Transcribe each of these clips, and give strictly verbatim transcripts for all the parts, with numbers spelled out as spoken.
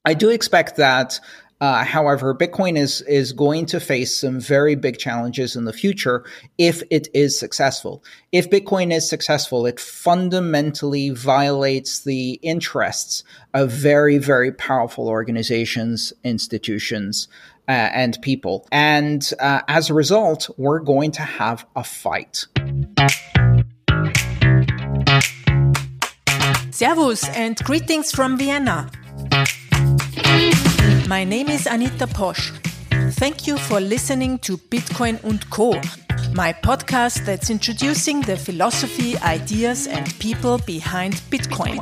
I do expect that, uh, however, Bitcoin is is going to face some very big challenges in the future if it is successful. If Bitcoin is successful, it fundamentally violates the interests of very, very powerful organizations, institutions, uh, and people. And uh, as a result, we're going to have a fight. Servus and greetings from Vienna. My name is Anita Posch. Thank you for listening to Bitcoin und Co., my podcast that's introducing the philosophy, ideas, and people behind Bitcoin.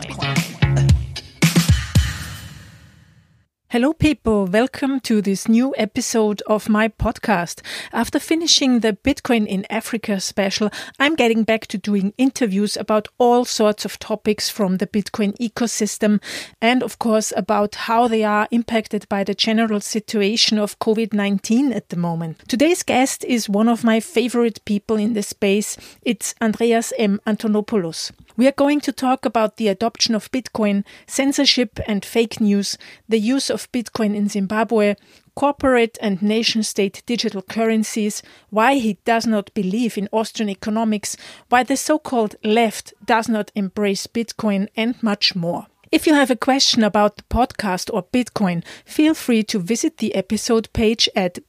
Hello people, welcome to this new episode of my podcast. After finishing the Bitcoin in Africa special, I'm getting back to doing interviews about all sorts of topics from the Bitcoin ecosystem and of course about how they are impacted by the general situation of covid nineteen at the moment. Today's guest is one of my favorite people in the space. It's Andreas M. Antonopoulos. We are going to talk about the adoption of Bitcoin, censorship and fake news, the use of Bitcoin in Zimbabwe, corporate and nation-state digital currencies, why he does not believe in Austrian economics, why the so-called left does not embrace Bitcoin, and much more. If you have a question about the podcast or Bitcoin, feel free to visit the episode page at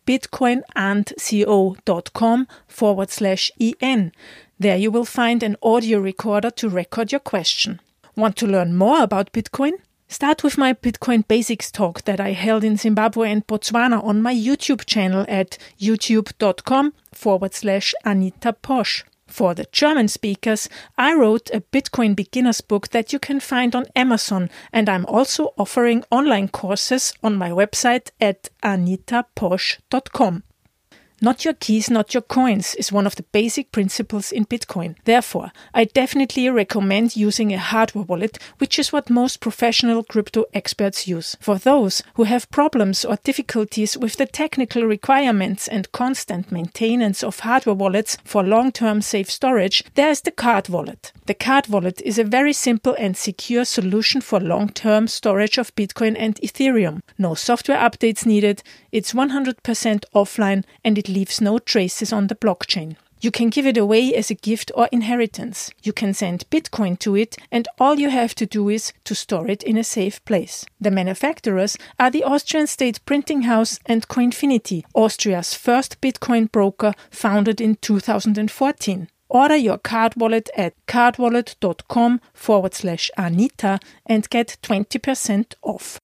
bitcoinandco.com forward slash en. There you will find an audio recorder to record your question. Want to learn more about Bitcoin? Start with my Bitcoin Basics talk that I held in Zimbabwe and Botswana on my YouTube channel at youtube.com forward slash Anita Posch. For the German speakers, I wrote a Bitcoin beginner's book that you can find on Amazon, and I'm also offering online courses on my website at anita posch dot com. Not your keys, not your coins is one of the basic principles in Bitcoin. Therefore, I definitely recommend using a hardware wallet, which is what most professional crypto experts use. For those who have problems or difficulties with the technical requirements and constant maintenance of hardware wallets for long-term safe storage, there is the Card Wallet. The Card Wallet is a very simple and secure solution for long-term storage of Bitcoin and Ethereum. No software updates needed, it's one hundred percent offline, and it leaves no traces on the blockchain. You can give it away as a gift or inheritance. You can send Bitcoin to it, and all you have to do is to store it in a safe place. The manufacturers are the Austrian state printing house and Coinfinity, Austria's first Bitcoin broker founded in two thousand fourteen. Order your card wallet at cardwallet.com forward slash Anita and get twenty percent off.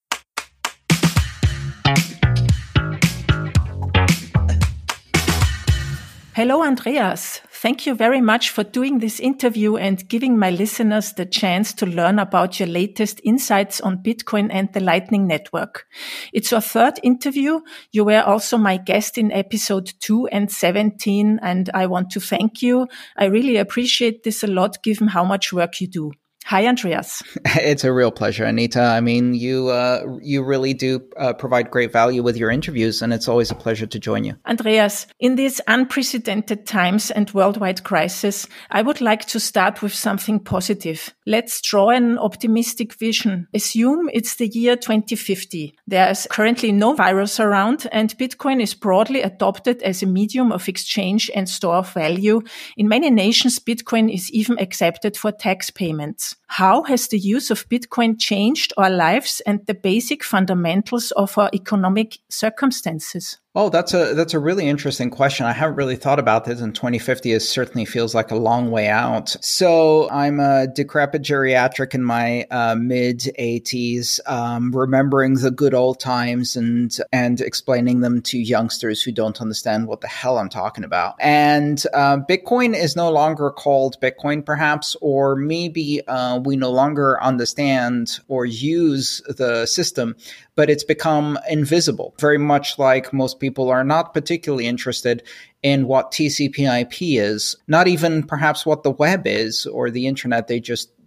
Hello, Andreas. Thank you very much for doing this interview and giving my listeners the chance to learn about your latest insights on Bitcoin and the Lightning Network. It's your third interview. You were also my guest in episode two and seventeen, and I want to thank you. I really appreciate this a lot, given how much work you do. Hi, Andreas. It's a real pleasure, Anita. I mean, you uh, you really do uh, provide great value with your interviews, and it's always a pleasure to join you. Andreas, in these unprecedented times and worldwide crisis, I would like to start with something positive. Let's draw an optimistic vision. Assume it's the year twenty fifty. There is currently no virus around, and Bitcoin is broadly adopted as a medium of exchange and store of value. In many nations, Bitcoin is even accepted for tax payments. How has the use of Bitcoin changed our lives and the basic fundamentals of our economic circumstances? Oh, that's a that's a really interesting question. I haven't really thought about this, and twenty fifty is certainly feels like a long way out. So I'm a decrepit geriatric in my uh, mid eighties, um, remembering the good old times and and explaining them to youngsters who don't understand what the hell I'm talking about. And uh, Bitcoin is no longer called Bitcoin, perhaps, or maybe uh, we no longer understand or use the system, but it's become invisible, very much like most people are not particularly interested in what T C P I P is, not even perhaps what the web is or the internet. They just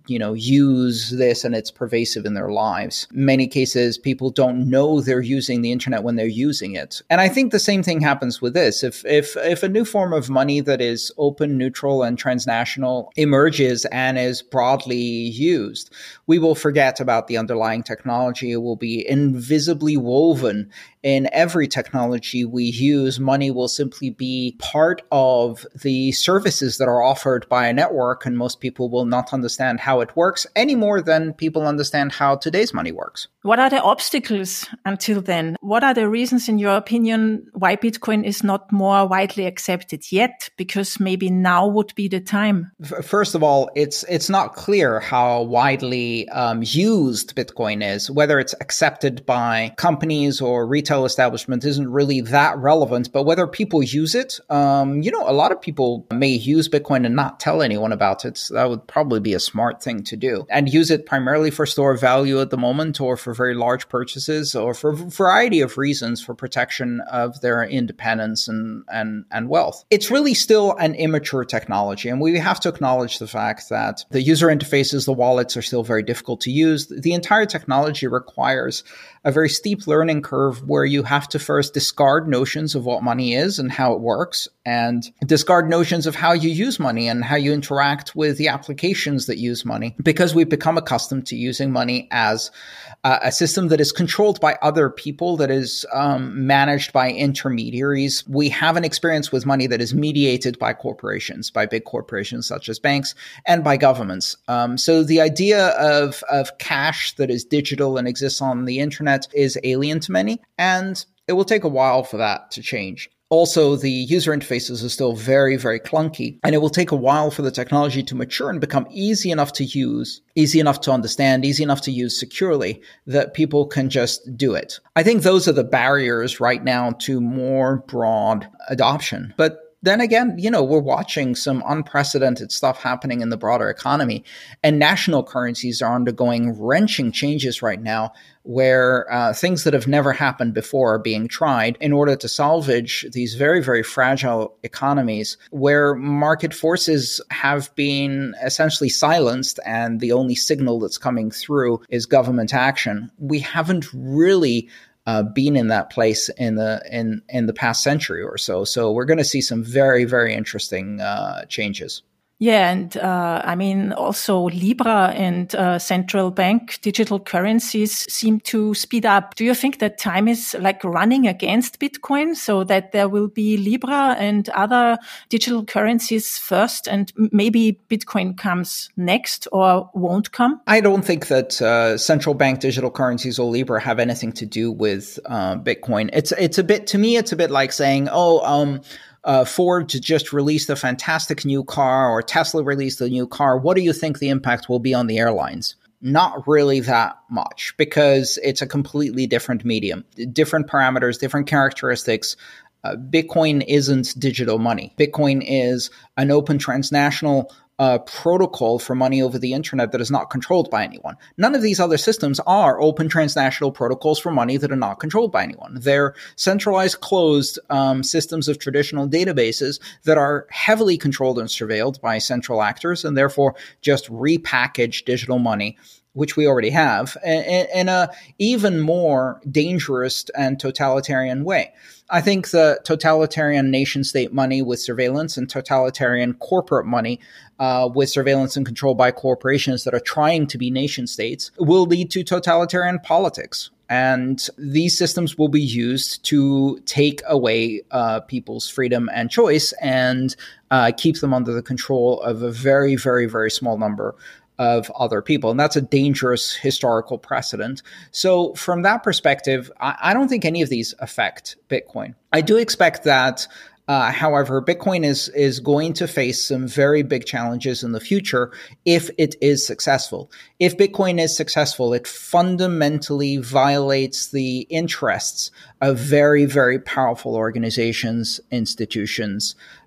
you know, use this and it's pervasive in their lives. In many cases, people don't know they're using the internet when they're using it. And I think the same thing happens with this. If if if a new form of money that is open, neutral, and transnational emerges and is broadly used, we will forget about the underlying technology. It will be invisibly woven in every technology we use. Money will simply be part of the services that are offered by a network, and most people will not understand how it works any more than people understand how today's money works. What are the obstacles until then? What are the reasons, in your opinion, why Bitcoin is not more widely accepted yet? Because maybe now would be the time. First of all, it's it's not clear how widely um, used Bitcoin is. Whether it's accepted by companies or retail establishment isn't really that relevant. But whether people use it, um, you know, a lot of people may use Bitcoin and not tell anyone about it. So that would probably be a smart thing to do, and use it primarily for store of value at the moment, or for very large purchases, or for a variety of reasons, for protection of their independence and, and, and wealth. It's really still an immature technology, and we have to acknowledge the fact that the user interfaces, the wallets, are still very difficult to use. The entire technology requires a very steep learning curve where you have to first discard notions of what money is and how it works, and discard notions of how you use money and how you interact with the applications that use money, because we've become accustomed to using money as uh, a system that is controlled by other people, that is um, managed by intermediaries. We have an experience with money that is mediated by corporations, by big corporations such as banks, and by governments. Um, so the idea of, of cash that is digital and exists on the internet is alien to many, and it will take a while for that to change. Also, the user interfaces are still very, very clunky, and it will take a while for the technology to mature and become easy enough to use, easy enough to understand, easy enough to use securely, that people can just do it. I think those are the barriers right now to more broad adoption. But then again, you know, we're watching some unprecedented stuff happening in the broader economy, and national currencies are undergoing wrenching changes right now, where uh, things that have never happened before are being tried in order to salvage these very, very fragile economies, where market forces have been essentially silenced and the only signal that's coming through is government action. We haven't really Uh, been in that place in the in in the past century or so. So we're going to see some very, very interesting uh, changes. Yeah, and uh, I mean, also Libra and uh, central bank digital currencies seem to speed up. Do you think that time is like running against Bitcoin, so that there will be Libra and other digital currencies first, and maybe Bitcoin comes next or won't come? I don't think that uh, central bank digital currencies or Libra have anything to do with uh, Bitcoin. It's it's a bit, to me, it's a bit like saying, oh, um, Uh, Ford just released a fantastic new car, or Tesla released a new car. What do you think the impact will be on the airlines? Not really that much, because it's a completely different medium, different parameters, different characteristics. Uh, Bitcoin isn't digital money. Bitcoin is an open transnational uh, protocol for money over the internet that is not controlled by anyone. None of these other systems are open transnational protocols for money that are not controlled by anyone. They're centralized, closed um, systems of traditional databases that are heavily controlled and surveilled by central actors, and therefore just repackage digital money, which we already have, in a even more dangerous and totalitarian way. I think the totalitarian nation-state money with surveillance and totalitarian corporate money uh, with surveillance and control by corporations that are trying to be nation-states will lead to totalitarian politics. And these systems will be used to take away uh, people's freedom and choice, and uh, keep them under the control of a very, very, very small number of other people. And that's a dangerous historical precedent. So from that perspective, I, I don't think any of these affect Bitcoin. I do expect that, uh, however, Bitcoin is, is going to face some very big challenges in the future if it is successful. If Bitcoin is successful, it fundamentally violates the interests of very, very powerful organizations, institutions,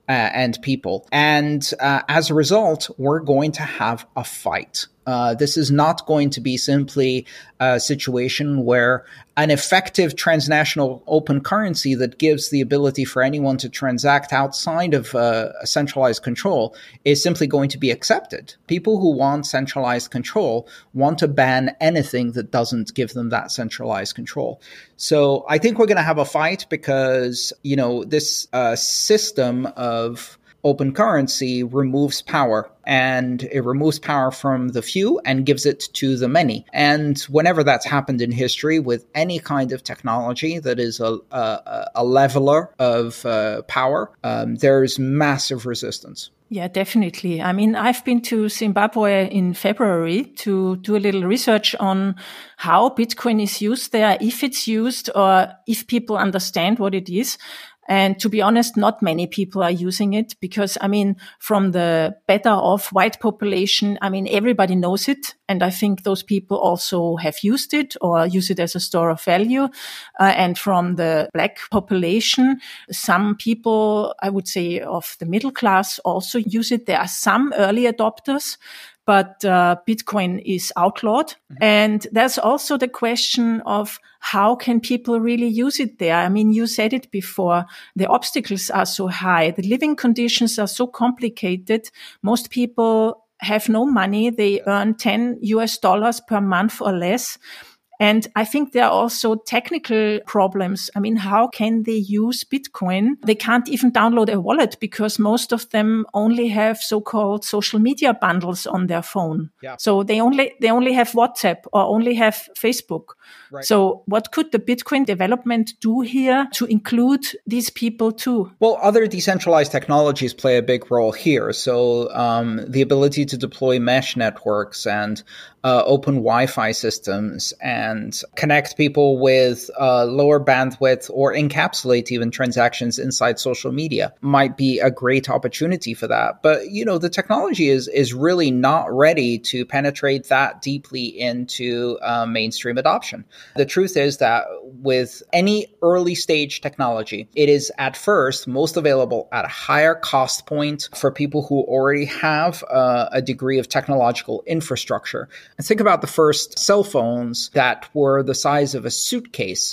uh, and people. And uh, as a result, we're going to have a fight. Uh, this is not going to be simply a situation where an effective transnational open currency that gives the ability for anyone to transact outside of uh, centralized control is simply going to be accepted. People who want centralized control want to ban anything that doesn't give them that centralized control. So I think we're going to have a fight because, you know, this uh, system of open currency removes power, and it removes power from the few and gives it to the many. And whenever that's happened in history with any kind of technology that is a, a, a leveler of uh, power, um, there's massive resistance. Yeah, definitely. I mean, I've been to Zimbabwe in February to do a little research on how Bitcoin is used there, if it's used or if people understand what it is. And to be honest, not many people are using it because, I mean, from the better off white population, I mean, everybody knows it. And I think those people also have used it or use it as a store of value. Uh, and from the black population, some people, I would say of the middle class also use it. There are some early adopters, but uh, Bitcoin is outlawed. Mm-hmm. And there's also the question of how can people really use it there? I mean, you said it before. The obstacles are so high. The living conditions are so complicated. Most people have no money. They earn ten U S dollars per month or less. And I think there are also technical problems. I mean, how can they use Bitcoin? They can't even download a wallet because most of them only have so-called social media bundles on their phone. Yeah. So they only, they only have WhatsApp or only have Facebook. Right. So what could the Bitcoin development do here to include these people too? Well, other decentralized technologies play a big role here. So um, the ability to deploy mesh networks and uh, open Wi-Fi systems and connect people with uh, lower bandwidth or encapsulate even transactions inside social media might be a great opportunity for that. But, you know, the technology is is really not ready to penetrate that deeply into uh, mainstream adoption. The truth is that with any early stage technology, it is at first most available at a higher cost point for people who already have uh, a degree of technological infrastructure. And think about the first cell phones that were the size of a suitcase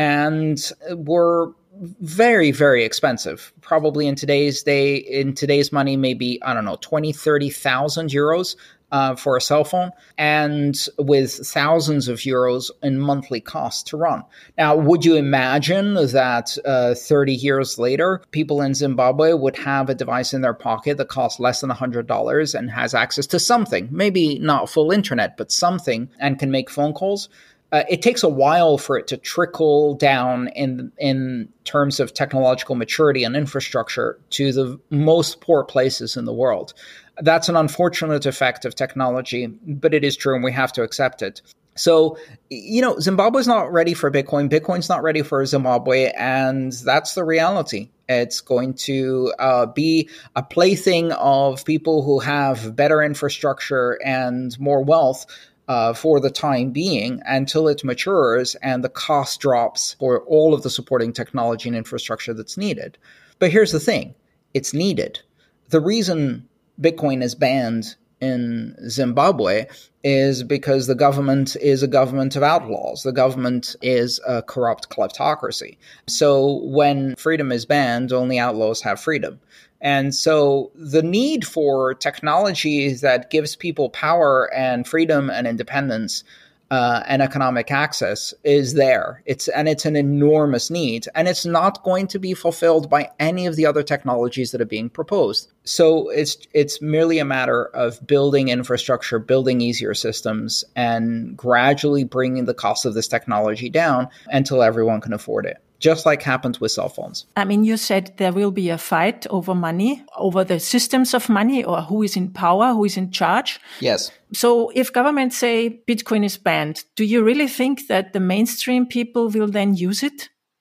and were very, very expensive. Probably in today's day, in today's money, maybe, I don't know, twenty, thirty thousand euros. Uh, for a cell phone, and with thousands of euros in monthly costs to run. Now, would you imagine that uh, thirty years later, people in Zimbabwe would have a device in their pocket that costs less than one hundred dollars and has access to something, maybe not full internet, but something, and can make phone calls? Uh, it takes a while for it to trickle down in in terms of technological maturity and infrastructure to the most poor places in the world. That's an unfortunate effect of technology, but it is true and we have to accept it. So, you know, Zimbabwe's not ready for Bitcoin. Bitcoin's not ready for Zimbabwe, and that's the reality. It's going to uh, be a plaything of people who have better infrastructure and more wealth Uh, for the time being until it matures and the cost drops for all of the supporting technology and infrastructure that's needed. But here's the thing, it's needed. The reason Bitcoin is banned in Zimbabwe is because the government is a government of outlaws. The government is a corrupt kleptocracy. So when freedom is banned, only outlaws have freedom. And so the need for technology that gives people power and freedom and independence uh, and economic access is there. It's and it's an enormous need, and it's not going to be fulfilled by any of the other technologies that are being proposed. So it's it's merely a matter of building infrastructure, building easier systems, and gradually bringing the cost of this technology down until everyone can afford it. Just like happened with cell phones. I mean, you said there will be a fight over money, over the systems of money, or who is in power, who is in charge. Yes. So if governments say Bitcoin is banned, do you really think that the mainstream people will then use it?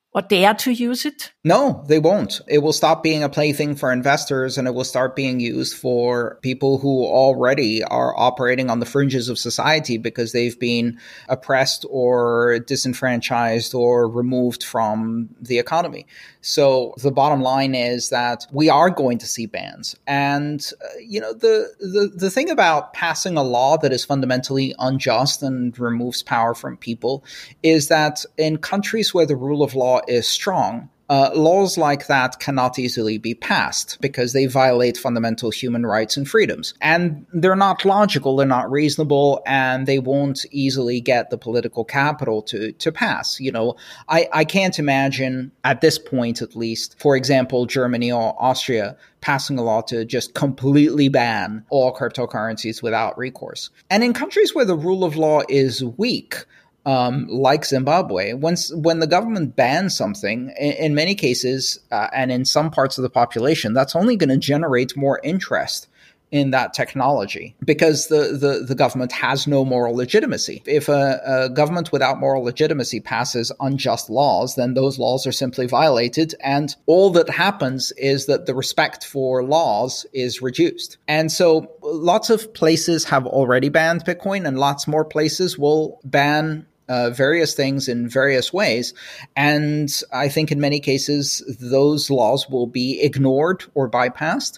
or dare to use it? No, they won't. It will stop being a plaything for investors, and it will start being used for people who already are operating on the fringes of society because they've been oppressed or disenfranchised or removed from the economy. So the bottom line is that we are going to see bans. And, uh, you know, the, the, the thing about passing a law that is fundamentally unjust and removes power from people is that in countries where the rule of law is strong, Uh, laws like that cannot easily be passed because they violate fundamental human rights and freedoms. And they're not logical, they're not reasonable, and they won't easily get the political capital to, to pass. You know, I, I can't imagine at this point, at least, for example, Germany or Austria passing a law to just completely ban all cryptocurrencies without recourse. And in countries where the rule of law is weak, Um, like Zimbabwe, once when the government bans something, in, in many cases, uh, and in some parts of the population, that's only going to generate more interest in that technology because the, the, the government has no moral legitimacy. If a, a government without moral legitimacy passes unjust laws, then those laws are simply violated, and all that happens is that the respect for laws is reduced. And so lots of places have already banned Bitcoin, and lots more places will ban Uh, various things in various ways. And I think in many cases, those laws will be ignored or bypassed.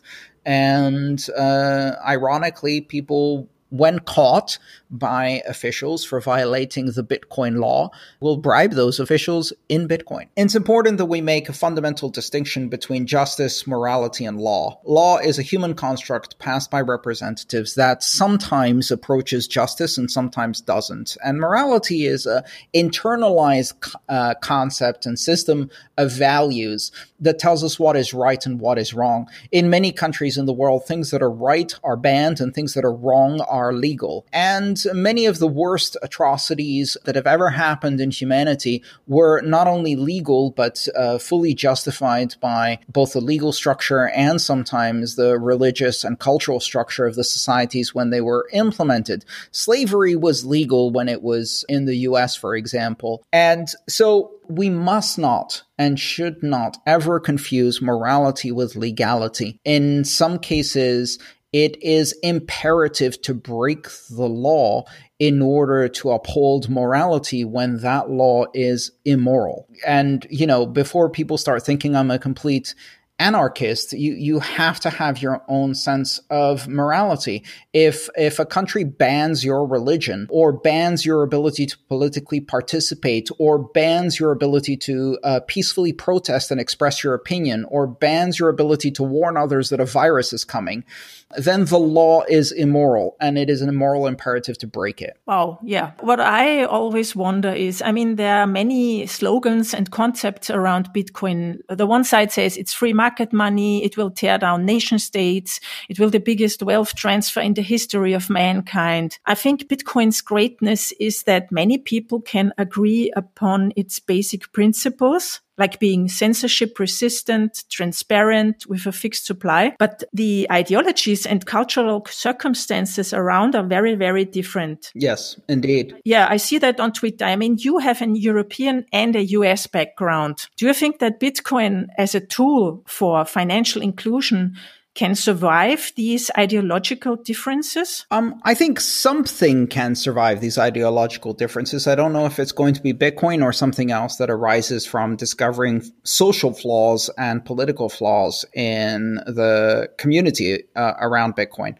And uh, ironically, people, when caught by officials for violating the Bitcoin law, will bribe those officials in Bitcoin. It's important that we make a fundamental distinction between justice, morality, and law. Law is a human construct passed by representatives that sometimes approaches justice and sometimes doesn't. And morality is an internalized uh, concept and system of values that tells us what is right and what is wrong. In many countries in the world, things that are right are banned and things that are wrong are legal. And many of the worst atrocities that have ever happened in humanity were not only legal, but uh, fully justified by both the legal structure and sometimes the religious and cultural structure of the societies when they were implemented. Slavery was legal when it was in the U S, for example. And so we must not and should not ever confuse morality with legality. In some cases, it is imperative to break the law in order to uphold morality when that law is immoral. And, you know, before people start thinking I'm a complete anarchist, you, you have to have your own sense of morality. If if a country bans your religion or bans your ability to politically participate or bans your ability to uh, peacefully protest and express your opinion or bans your ability to warn others that a virus is coming, then the law is immoral and it is an immoral imperative to break it. Wow, yeah. What I always wonder is, I mean, there are many slogans and concepts around Bitcoin. The one side says it's free market money, it will tear down nation states, it will be the biggest wealth transfer in the history of mankind. I think Bitcoin's greatness is that many people can agree upon its basic principles, like being censorship resistant, transparent, with a fixed supply. But the ideologies and cultural circumstances around are very, very different. Yes, indeed. Yeah, I see that on Twitter. I mean, you have an European and a U S background. Do you think that Bitcoin as a tool for financial inclusion can survive these ideological differences? Um, I think something can survive these ideological differences. I don't know if it's going to be Bitcoin or something else that arises from discovering social flaws and political flaws in the community uh, around Bitcoin.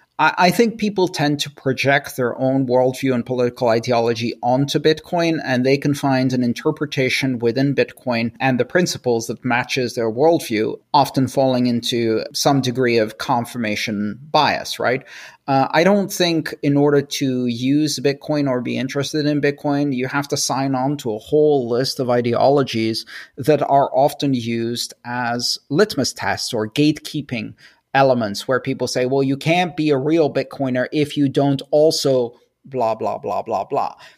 I think people tend to project their own worldview and political ideology onto Bitcoin, and they can find an interpretation within Bitcoin and the principles that matches their worldview, often falling into some degree of confirmation bias, right? Uh, I don't think in order to use Bitcoin or be interested in Bitcoin, you have to sign on to a whole list of ideologies that are often used as litmus tests or gatekeeping elements where people say, well, you can't be a real Bitcoiner if you don't also blah, blah, blah, blah, blah.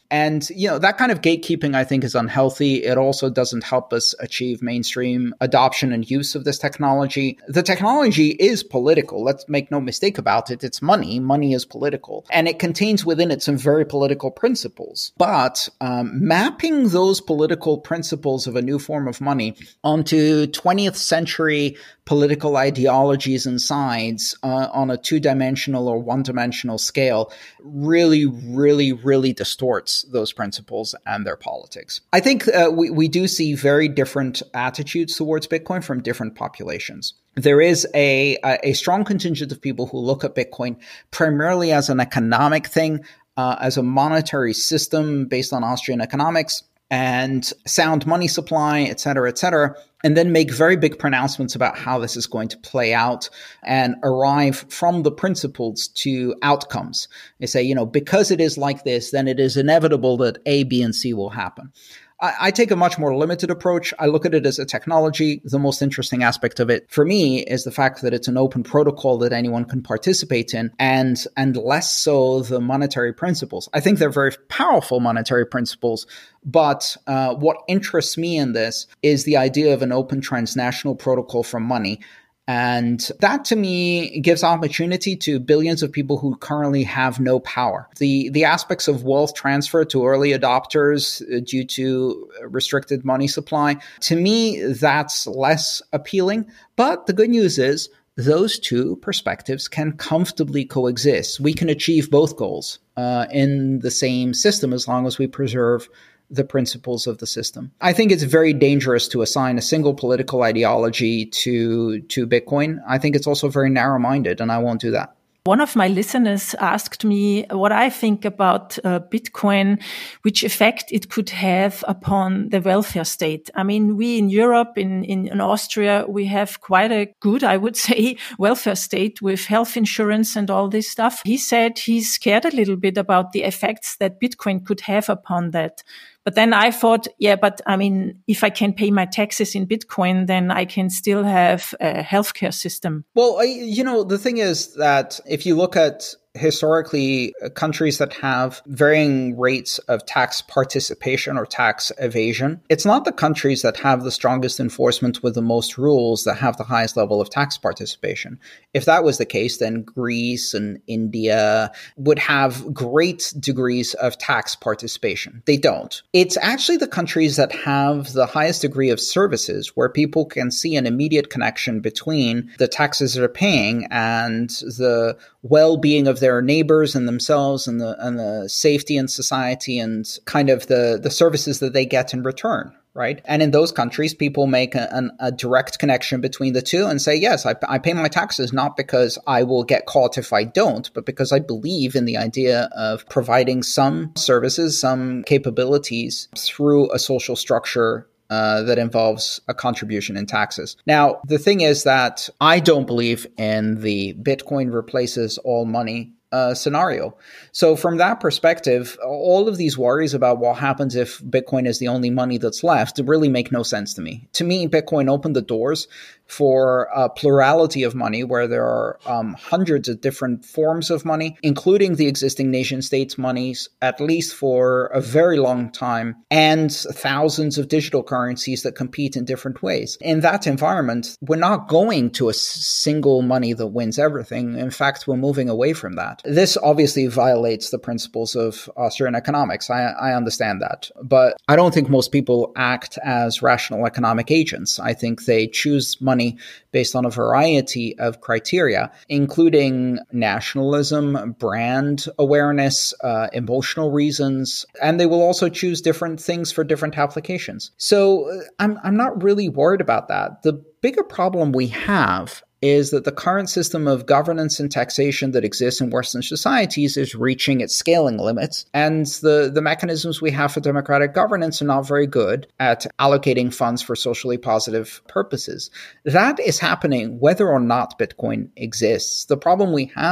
And, you know, that kind of gatekeeping, I think, is unhealthy. It also doesn't help us achieve mainstream adoption and use of this technology. The technology is political. Let's make no mistake about it. It's money. Money is political. And it contains within it some very political principles. But um, mapping those political principles of a new form of money onto twentieth century political ideologies and sides uh, on a two-dimensional or one-dimensional scale really, really, really distorts those principles and their politics. I think uh, we, we do see very different attitudes towards Bitcoin from different populations. There is a, a strong contingent of people who look at Bitcoin primarily as an economic thing, uh, as a monetary system based on Austrian economics and sound money supply, et cetera, et cetera, and then make very big pronouncements about how this is going to play out and arrive from the principles to outcomes. They say, you know, because it is like this, then it is inevitable that A, B, and C will happen. I take a much more limited approach. I look at it as a technology. The most interesting aspect of it for me is the fact that it's an open protocol that anyone can participate in, and and less so the monetary principles. I think they're very powerful monetary principles, but uh, what interests me in this is the idea of an open transnational protocol for money. And that, to me, gives opportunity to billions of people who currently have no power. The the aspects of wealth transfer to early adopters due to restricted money supply, to me, that's less appealing. But the good news is those two perspectives can comfortably coexist. We can achieve both goals uh, in the same system as long as we preserve the principles of the system. I think it's very dangerous to assign a single political ideology to to Bitcoin. I think it's also very narrow-minded, and I won't do that. One of my listeners asked me what I think about uh, Bitcoin, which effect it could have upon the welfare state. I mean, we in Europe, in, in, in Austria, we have quite a good, I would say, welfare state with health insurance and all this stuff. He said he's scared a little bit about the effects that Bitcoin could have upon that. But then I thought, yeah, but I mean, if I can pay my taxes in Bitcoin, then I can still have a healthcare system. Well, I, you know, the thing is that if you look at historically countries that have varying rates of tax participation or tax evasion, it's not the countries that have the strongest enforcement with the most rules that have the highest level of tax participation. If that was the case, then Greece and India would have great degrees of tax participation. They don't. It's actually the countries that have the highest degree of services where people can see an immediate connection between the taxes they're paying and the well-being of their neighbors and themselves and the and the safety in society and kind of the, the services that they get in return, right? And in those countries, people make a, an, a direct connection between the two and say, yes, I, I pay my taxes not because I will get caught if I don't, but because I believe in the idea of providing some services, some capabilities through a social structure Uh, that involves a contribution in taxes. Now, the thing is that I don't believe in the Bitcoin replaces all money uh, scenario. So from that perspective, all of these worries about what happens if Bitcoin is the only money that's left really make no sense to me. To me, Bitcoin opened the doors for a plurality of money where there are um, hundreds of different forms of money, including the existing nation states monies, at least for a very long time, and thousands of digital currencies that compete in different ways. In that environment, we're not going to a single money that wins everything. In fact, we're moving away from that. This obviously violates the principles of Austrian economics. I, I understand that. But I don't think most people act as rational economic agents. I think they choose money based on a variety of criteria, including nationalism, brand awareness, uh, emotional reasons, and they will also choose different things for different applications. So uh, I'm, I'm not really worried about that. The bigger problem we have is that the current system of governance and taxation that exists in Western societies is reaching its scaling limits. And the, the mechanisms we have for democratic governance are not very good at allocating funds for socially positive purposes. That is happening whether or not Bitcoin exists. The problem we have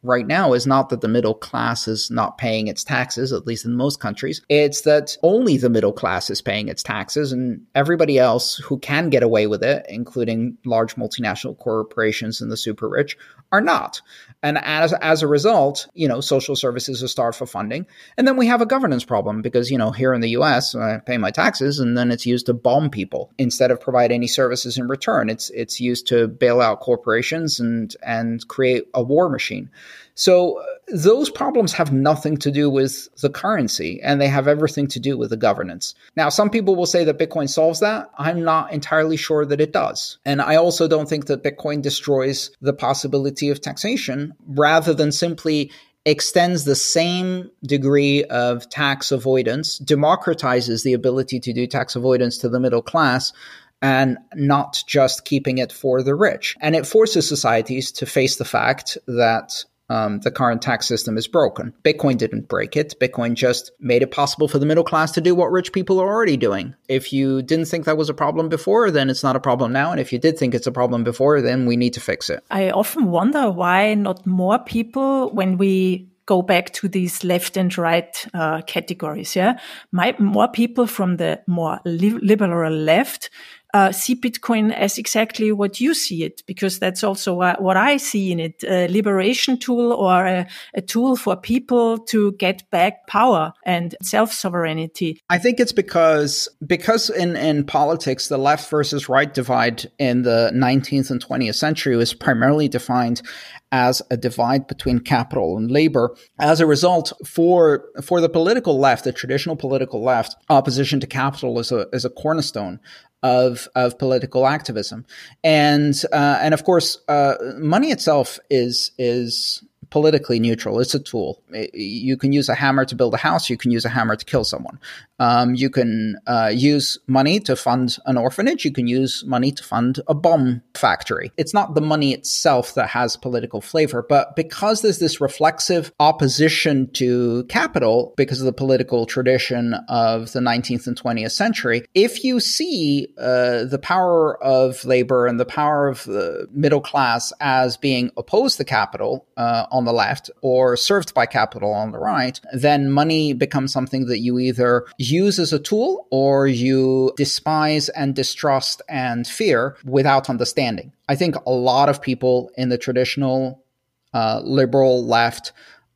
right now is not that the middle class is not paying its taxes, at least in most countries. It's that only the middle class is paying its taxes, and everybody else who can get away with it, including large multinational corporations and the super rich, are not. And as as a result, you know, social services are starved for funding. And then we have a governance problem because, you know, here in the U S, I pay my taxes and then it's used to bomb people instead of provide any services in return. It's it's used to bail out corporations and and create a war machine. So uh, those problems have nothing to do with the currency, and they have everything to do with the governance. Now, some people will say that Bitcoin solves that. I'm not entirely sure that it does. And I also don't think that Bitcoin destroys the possibility of taxation, rather than simply extends the same degree of tax avoidance, democratizes the ability to do tax avoidance to the middle class, and not just keeping it for the rich. And it forces societies to face the fact that Um, the current tax system is broken. Bitcoin didn't break it. Bitcoin just made it possible for the middle class to do what rich people are already doing. If you didn't think that was a problem before, then it's not a problem now. And if you did think it's a problem before, then we need to fix it. I often wonder why not more people, when we go back to these left and right uh, categories, yeah, My, more people from the more li- liberal left Uh, see Bitcoin as exactly what you see it, because that's also uh, what I see in it, a liberation tool or a, a tool for people to get back power and self-sovereignty. I think it's because because in, in politics, the left versus right divide in the nineteenth and twentieth century was primarily defined as a divide between capital and labor. As a result, for for the political left, the traditional political left, opposition to capital is a is a cornerstone of of political activism, and uh, and of course, uh, money itself is is politically neutral. It's a tool. You can use a hammer to build a house. You can use a hammer to kill someone. Um, you can uh, use money to fund an orphanage. You can use money to fund a bomb factory. It's not the money itself that has political flavor, but because there's this reflexive opposition to capital because of the political tradition of the nineteenth and twentieth century, if you see uh, the power of labor and the power of the middle class as being opposed to capital uh, on the left or served by capital on the right, then money becomes something that you either use as a tool or you despise and distrust and fear without understanding. I think a lot of people in the traditional uh, liberal left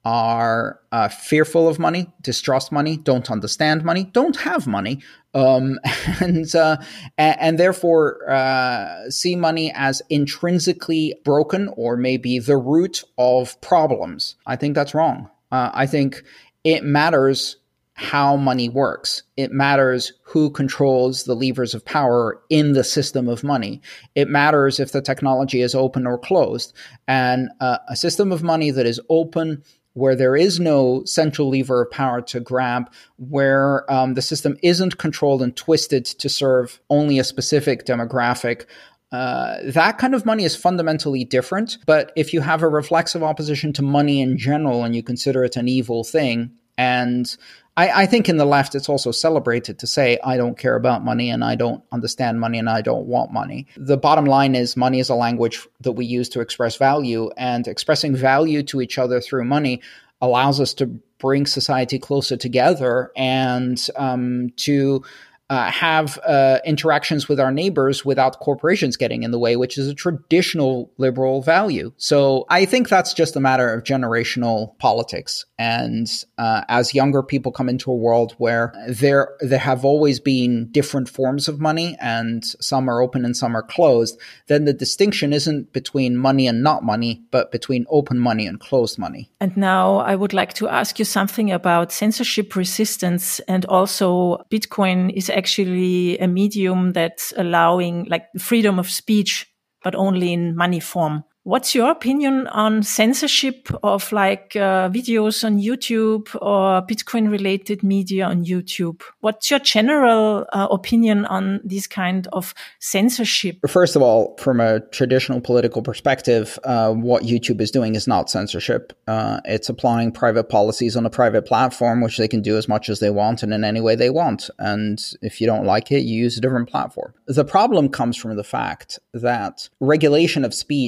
are uh, fearful of money, distrust money, don't understand money, don't have money, um, and, uh, and and therefore uh, see money as intrinsically broken or maybe the root of problems. I think that's wrong. Uh, I think it matters how money works. It matters who controls the levers of power in the system of money. It matters if the technology is open or closed. And uh, a system of money that is open, where there is no central lever of power to grab, where um, the system isn't controlled and twisted to serve only a specific demographic, Uh, that kind of money is fundamentally different. But if you have a reflexive opposition to money in general and you consider it an evil thing, and I, I think in the left it's also celebrated to say, I don't care about money and I don't understand money and I don't want money. The bottom line is money is a language that we use to express value, and expressing value to each other through money allows us to bring society closer together and um, to Uh, have uh, interactions with our neighbors without corporations getting in the way, which is a traditional liberal value. So I think that's just a matter of generational politics. And uh, as younger people come into a world where there there have always been different forms of money and some are open and some are closed, then the distinction isn't between money and not money, but between open money and closed money. And now I would like to ask you something about censorship resistance, and also Bitcoin is actually a medium that's allowing like freedom of speech, but only in money form. What's your opinion on censorship of like uh, videos on YouTube or Bitcoin related media on YouTube? What's your general uh, opinion on this kind of censorship? First of all, from a traditional political perspective, uh, what YouTube is doing is not censorship. Uh, it's applying private policies on a private platform, which they can do as much as they want and in any way they want. And if you don't like it, you use a different platform. The problem comes from the fact that regulation of speech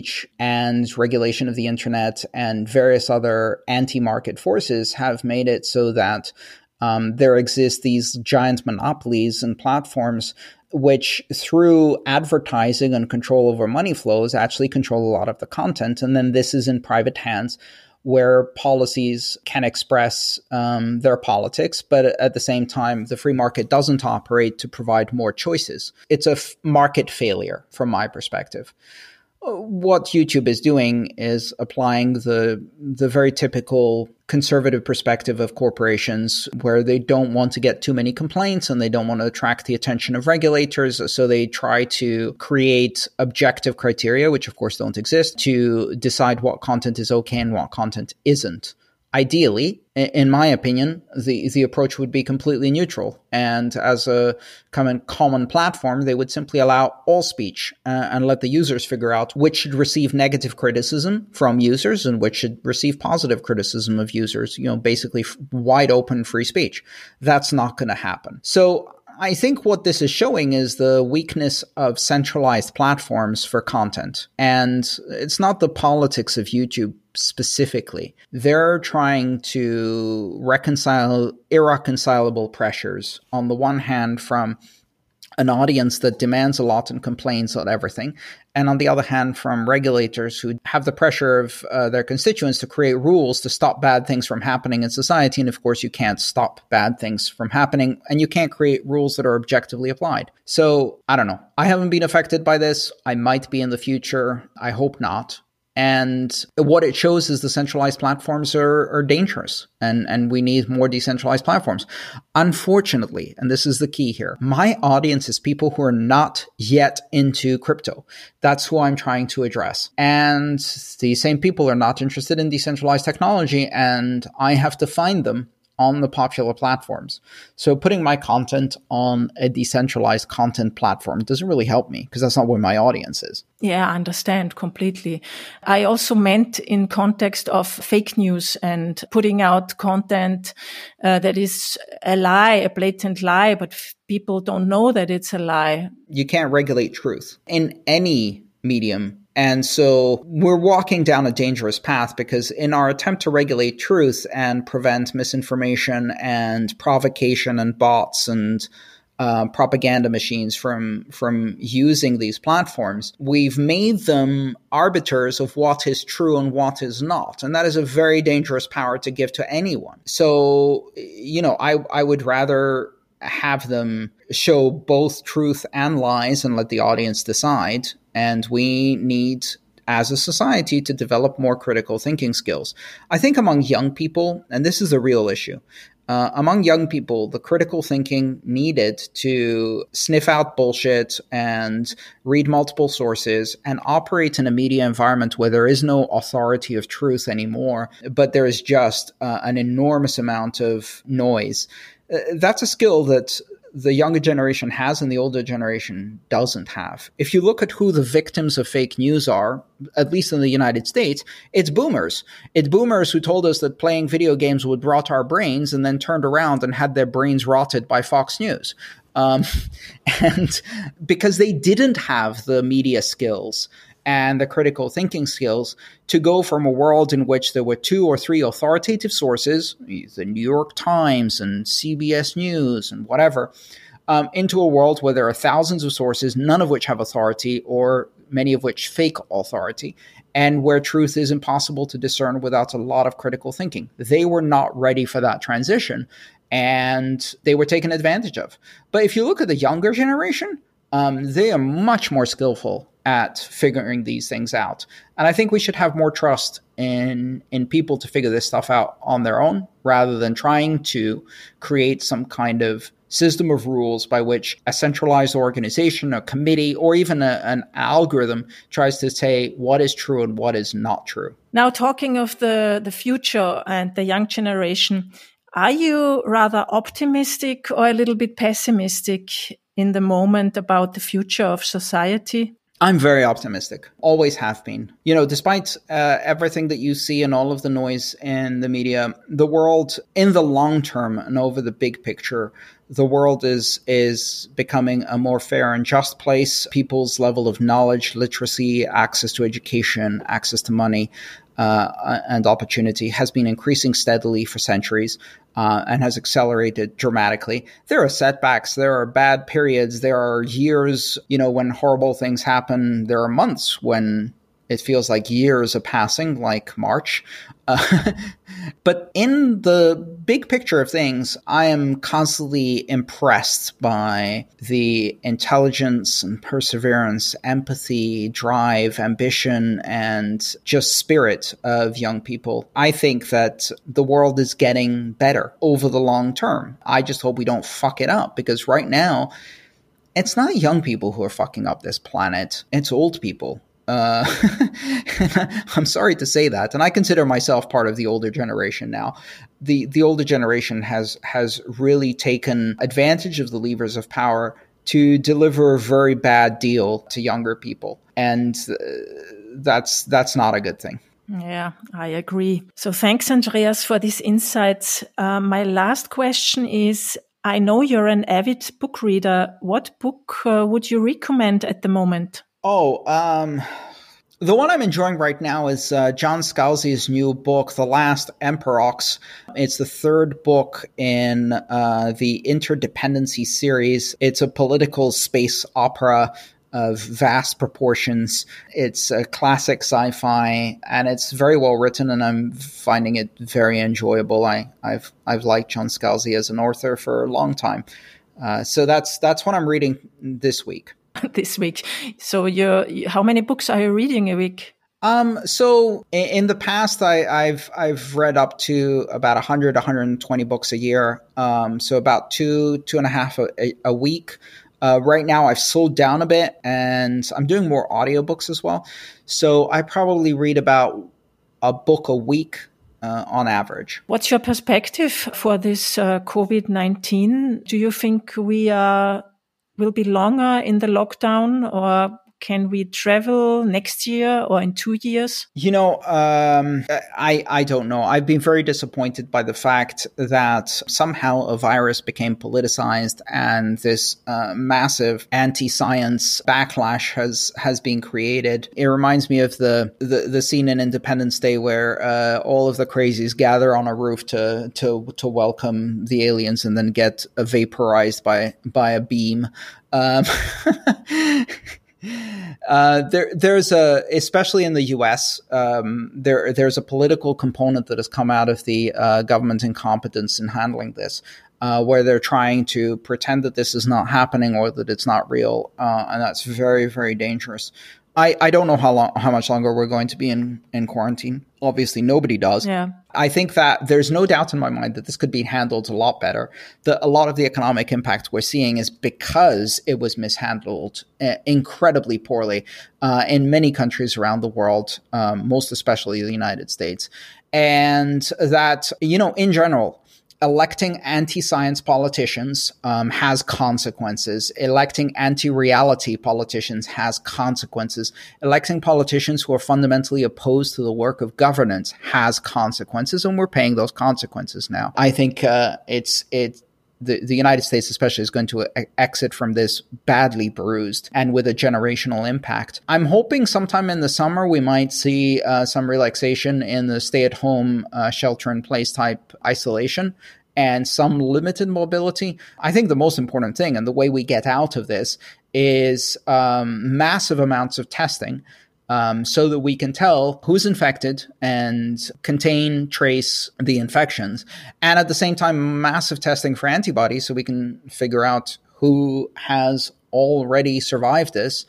and regulation of the internet and various other anti-market forces have made it so that um, there exist these giant monopolies and platforms which, through advertising and control over money flows, actually control a lot of the content. And then this is in private hands, where policies can express um, their politics, but at the same time, the free market doesn't operate to provide more choices. It's a f- market failure from my perspective. What YouTube is doing is applying the the very typical conservative perspective of corporations, where they don't want to get too many complaints and they don't want to attract the attention of regulators. So they try to create objective criteria, which of course don't exist, to decide what content is okay and what content isn't. Ideally, in my opinion, the, the approach would be completely neutral. And as a common, common platform, they would simply allow all speech uh, and let the users figure out which should receive negative criticism from users and which should receive positive criticism of users, you know, basically f- wide open free speech. That's not going to happen. So I think what this is showing is the weakness of centralized platforms for content. And it's not the politics of YouTube specifically. They're trying to reconcile irreconcilable pressures, on the one hand, from an audience that demands a lot and complains on everything, and on the other hand, from regulators who have the pressure of uh, their constituents to create rules to stop bad things from happening in society. And of course, you can't stop bad things from happening, and you can't create rules that are objectively applied. So I don't know. I haven't been affected by this. I might be in the future. I hope not. And what it shows is the centralized platforms are, are dangerous, and, and we need more decentralized platforms. Unfortunately, and this is the key here, my audience is people who are not yet into crypto. That's who I'm trying to address. And these same people are not interested in decentralized technology, and I have to find them on the popular platforms. So putting my content on a decentralized content platform doesn't really help me, because that's not where my audience is. Yeah, I understand completely. I also meant in context of fake news and putting out content uh, that is a lie, a blatant lie, but f- people don't know that it's a lie. You can't regulate truth in any medium. And so we're walking down a dangerous path, because in our attempt to regulate truth and prevent misinformation and provocation and bots and uh, propaganda machines from from using these platforms, we've made them arbiters of what is true and what is not. And that is a very dangerous power to give to anyone. So, you know, I, I would rather have them show both truth and lies and let the audience decide. And we need, as a society, to develop more critical thinking skills. I think among young people, and this is a real issue, uh, among young people, the critical thinking needed to sniff out bullshit and read multiple sources and operate in a media environment where there is no authority of truth anymore, but there is just uh, an enormous amount of noise. Uh, that's a skill that the younger generation has and the older generation doesn't have. If you look at who the victims of fake news are, at least in the United States, it's boomers. It's boomers who told us that playing video games would rot our brains, and then turned around and had their brains rotted by Fox News. Um, and because they didn't have the media skills and the critical thinking skills to go from a world in which there were two or three authoritative sources, the New York Times and C B S News and whatever, um, into a world where there are thousands of sources, none of which have authority, or many of which fake authority, and where truth is impossible to discern without a lot of critical thinking. They were not ready for that transition, and they were taken advantage of. But if you look at the younger generation, um, they are much more skillful at figuring these things out. And I think we should have more trust in in people to figure this stuff out on their own, rather than trying to create some kind of system of rules by which a centralized organization, a committee, or even a, an algorithm tries to say what is true and what is not true. Now, talking of the, the future and the young generation, are you rather optimistic or a little bit pessimistic in the moment about the future of society? I'm very optimistic, always have been. You know, despite uh, everything that you see and all of the noise in the media, the world in the long term and over the big picture the world is is becoming a more fair and just place. People's level of knowledge, literacy, access to education, access to money, uh, and opportunity has been increasing steadily for centuries, uh, and has accelerated dramatically. There are setbacks. There are bad periods. There are years, you know, when horrible things happen. There are months when it feels like years are passing, like March. Uh, but in the big picture of things, I am constantly impressed by the intelligence and perseverance, empathy, drive, ambition, and just spirit of young people. I think that the world is getting better over the long term. I just hope we don't fuck it up, because right now, it's not young people who are fucking up this planet. It's old people. Uh, I'm sorry to say that, and I consider myself part of the older generation now. The the older generation has has really taken advantage of the levers of power to deliver a very bad deal to younger people, and uh, that's that's not a good thing. Yeah, I agree. So thanks, Andreas, for these insights. Uh, my last question is, I know you're an avid book reader. What book uh, would you recommend at the moment? Oh, um, the one I'm enjoying right now is uh, John Scalzi's new book, The Last Emperox. It's the third book in uh, the Interdependency series. It's a political space opera of vast proportions. It's a classic sci-fi, and it's very well written, and I'm finding it very enjoyable. I, I've I've liked John Scalzi as an author for a long time. Uh, so that's that's what I'm reading this week. This week. So you're, how many books are you reading a week? Um, so in, in the past, I, I've I've read up to about one hundred, one hundred twenty books a year. Um, so about two, two and a half a, a week. Uh, right now, I've slowed down a bit, and I'm doing more audiobooks as well. So I probably read about a book a week uh, on average. What's your perspective for this uh, COVID nineteen? Do you think we are will be longer in the lockdown, or can we travel next year or in two years? You know, um, I I don't know. I've been very disappointed by the fact that somehow a virus became politicized, and this uh, massive anti-science backlash has has been created. It reminds me of the the, the scene in Independence Day where uh, all of the crazies gather on a roof to to to welcome the aliens and then get vaporized by by a beam. Um, Uh, there, there's a, especially in the U S, um, there, there's a political component that has come out of the uh, government incompetence in handling this, uh, where they're trying to pretend that this is not happening or that it's not real, uh, and that's very, very dangerous. I, I don't know how long, how much longer we're going to be in, in quarantine. Obviously, nobody does. Yeah. I think that there's no doubt in my mind that this could be handled a lot better. The, a lot of the economic impact we're seeing is because it was mishandled uh, incredibly poorly uh, in many countries around the world, um, most especially the United States. And that, you know, in general, electing anti-science politicians um, has consequences. Electing anti-reality politicians has consequences. Electing politicians who are fundamentally opposed to the work of governance has consequences, and we're paying those consequences now. I think uh, it's it. The, the United States especially is going to a- exit from this badly bruised and with a generational impact. I'm hoping sometime in the summer we might see uh, some relaxation in the stay-at-home uh, shelter-in-place type isolation and some limited mobility. I think the most important thing and the way we get out of this is um, massive amounts of testing. Um, so that we can tell who's infected and contain, trace the infections. And at the same time, massive testing for antibodies so we can figure out who has already survived this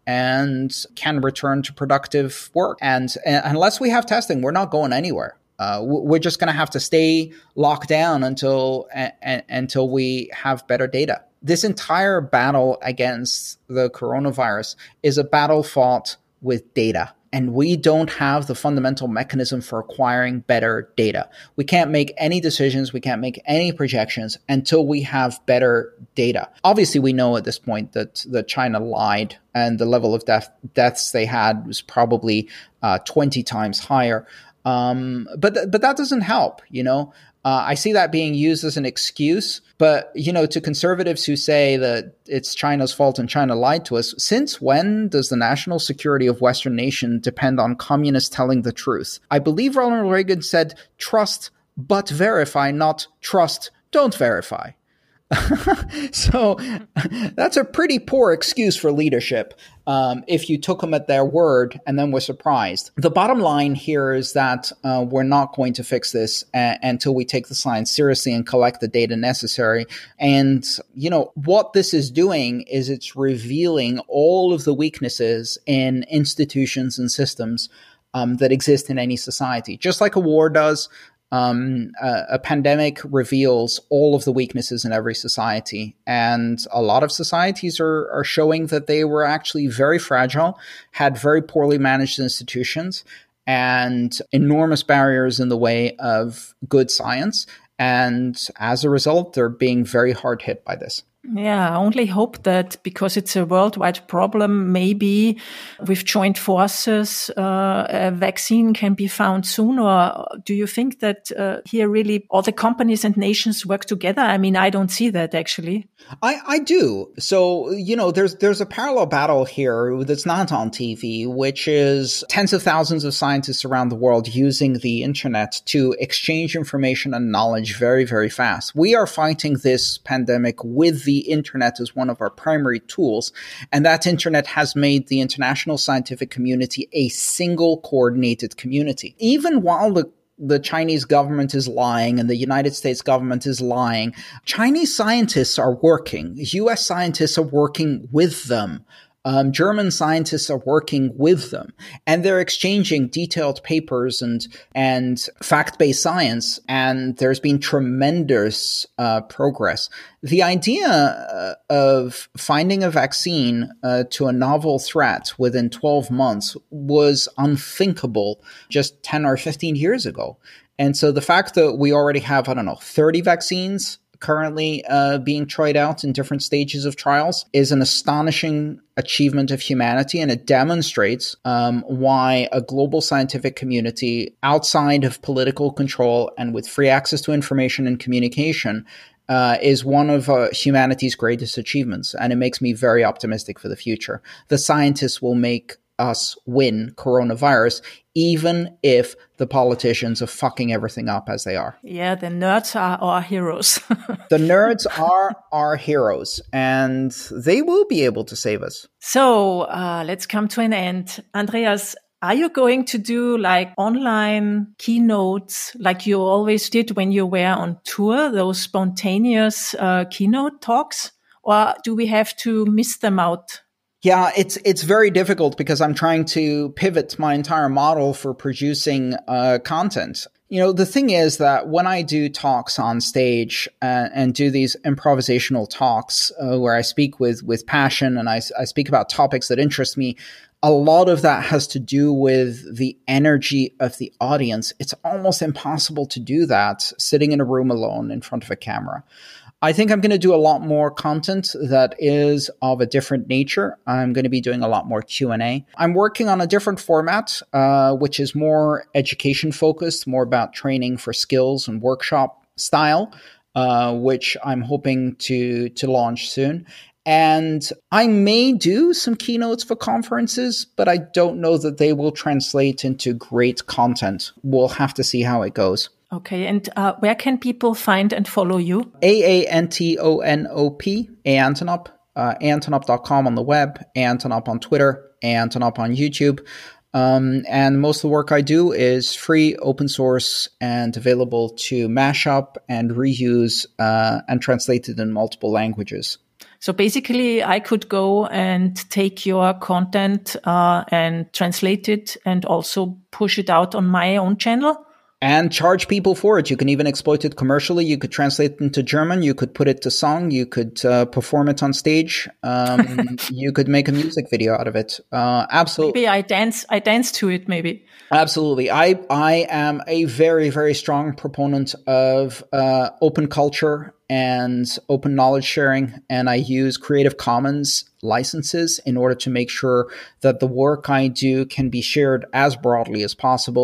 and can return to productive work. And, and unless we have testing, we're not going anywhere. Uh, we're just going to have to stay locked down until a, a, until we have better data. This entire battle against the coronavirus is a battle fought with data. And we don't have the fundamental mechanism for acquiring better data. We can't make any decisions. We can't make any projections until we have better data. Obviously, we know at this point that, that China lied and the level of death, deaths they had was probably uh, twenty times higher. Um, but, th- but that doesn't help, you know. Uh, I see that being used as an excuse. But, you know, to conservatives who say that it's China's fault and China lied to us, since when does the national security of Western nations depend on communists telling the truth? I believe Ronald Reagan said, trust but verify, not trust, don't verify. So that's a pretty poor excuse for leadership um, if you took them at their word and then were surprised. The bottom line here is that uh, we're not going to fix this a- until we take the science seriously and collect the data necessary. And, you know, what this is doing is it's revealing all of the weaknesses in institutions and systems um, that exist in any society, just like a war does. Um, a, a pandemic reveals all of the weaknesses in every society. And a lot of societies are, are showing that they were actually very fragile, had very poorly managed institutions, and enormous barriers in the way of good science. And as a result, they're being very hard hit by this. Yeah, I only hope that because it's a worldwide problem, maybe with joint forces, uh, a vaccine can be found soon. Or do you think that uh, here really all the companies and nations work together? I mean, I don't see that actually. I, I do. So, you know, there's there's a parallel battle here that's not on T V, which is tens of thousands of scientists around the world using the internet to exchange information and knowledge very, very fast. We are fighting this pandemic with the internet as one of our primary tools, and that internet has made the international scientific community a single coordinated community. Even while the the Chinese government is lying and the United States government is lying, Chinese scientists are working. U S scientists are working with them. Um, German scientists are working with them, and they're exchanging detailed papers and and fact-based science. And there's been tremendous uh, progress. The idea uh, of finding a vaccine uh, to a novel threat within twelve months was unthinkable just ten or fifteen years ago. And so the fact that we already have, I don't know, thirty vaccines currently uh, being tried out in different stages of trials is an astonishing achievement of humanity, and it demonstrates um, why a global scientific community outside of political control and with free access to information and communication uh, is one of uh, humanity's greatest achievements, and it makes me very optimistic for the future. The scientists will make us win coronavirus, even if the politicians are fucking everything up as they are. Yeah, the nerds are our heroes. The nerds are our heroes, and they will be able to save us. So uh, let's come to an end. Andreas, are you going to do like online keynotes like you always did when you were on tour, those spontaneous uh, keynote talks? Or do we have to miss them out? Yeah, it's it's very difficult because I'm trying to pivot my entire model for producing uh, content. You know, the thing is that when I do talks on stage uh, and do these improvisational talks uh, where I speak with with passion and I, I speak about topics that interest me, a lot of that has to do with the energy of the audience. It's almost impossible to do that sitting in a room alone in front of a camera. I think I'm going to do a lot more content that is of a different nature. I'm going to be doing a lot more Q and A. I'm working on a different format, uh, which is more education focused, more about training for skills and workshop style, uh, which I'm hoping to, to launch soon. And I may do some keynotes for conferences, but I don't know that they will translate into great content. We'll have to see how it goes. Okay, and uh, where can people find and follow you? A A N T O N O P, Antonop, uh, Antonop dot com on the web, Antonop on Twitter, Antonop on YouTube. Um, and most of the work I do is free, open source, and available to mash up and reuse uh, and translated in multiple languages. So basically, I could go and take your content uh, and translate it and also push it out on my own channel? And charge people for it. You can even exploit it commercially. You could translate it into German. You could put it to song. You could uh, perform it on stage. Um, you could make a music video out of it. Uh, absolutely. Maybe I dance. I dance to it. Maybe. Absolutely. I I am a very very strong proponent of uh, open culture and open knowledge sharing, and I use Creative Commons licenses in order to make sure that the work I do can be shared as broadly as possible.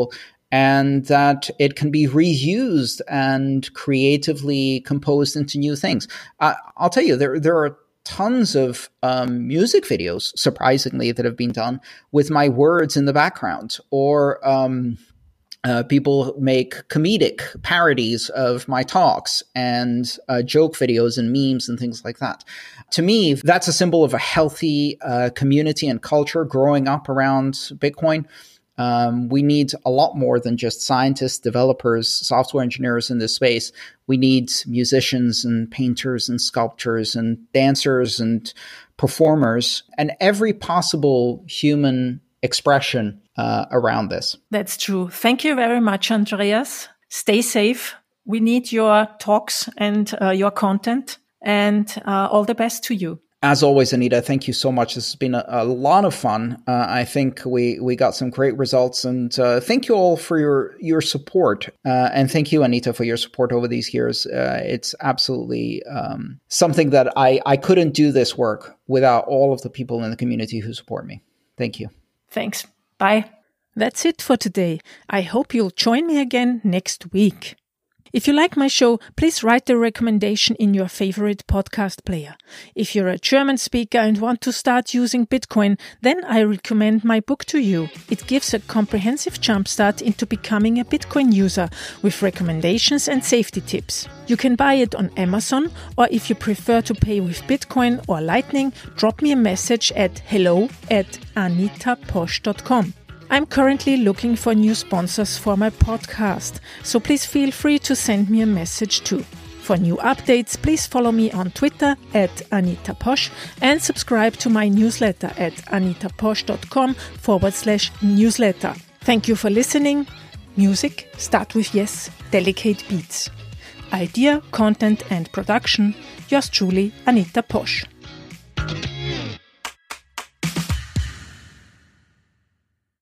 and that it can be reused and creatively composed into new things. Uh, I'll tell you, there there are tons of um, music videos, surprisingly, that have been done with my words in the background, or um, uh, people make comedic parodies of my talks and uh, joke videos and memes and things like that. To me, that's a symbol of a healthy uh, community and culture growing up around Bitcoin. Um, we need a lot more than just scientists, developers, software engineers in this space. We need musicians and painters and sculptors and dancers and performers and every possible human expression uh, around this. That's true. Thank you very much, Andreas. Stay safe. We need your talks and uh, your content, and uh, all the best to you. As always, Anita, thank you so much. This has been a, a lot of fun. Uh, I think we, we got some great results, and uh, thank you all for your, your support. Uh, and thank you, Anita, for your support over these years. Uh, it's absolutely um, something that I, I couldn't do this work without all of the people in the community who support me. Thank you. Thanks. Bye. That's it for today. I hope you'll join me again next week. If you like my show, please write a recommendation in your favorite podcast player. If you're a German speaker and want to start using Bitcoin, then I recommend my book to you. It gives a comprehensive jumpstart into becoming a Bitcoin user with recommendations and safety tips. You can buy it on Amazon, or if you prefer to pay with Bitcoin or Lightning, drop me a message at hello at anitaposch dot com. I'm currently looking for new sponsors for my podcast, so please feel free to send me a message too. For new updates, please follow me on Twitter at anitaposch and subscribe to my newsletter at anitaposch.com forward slash newsletter. Thank you for listening. Music, start with yes, delicate beats. Idea, content and production, yours truly, Anita Posch.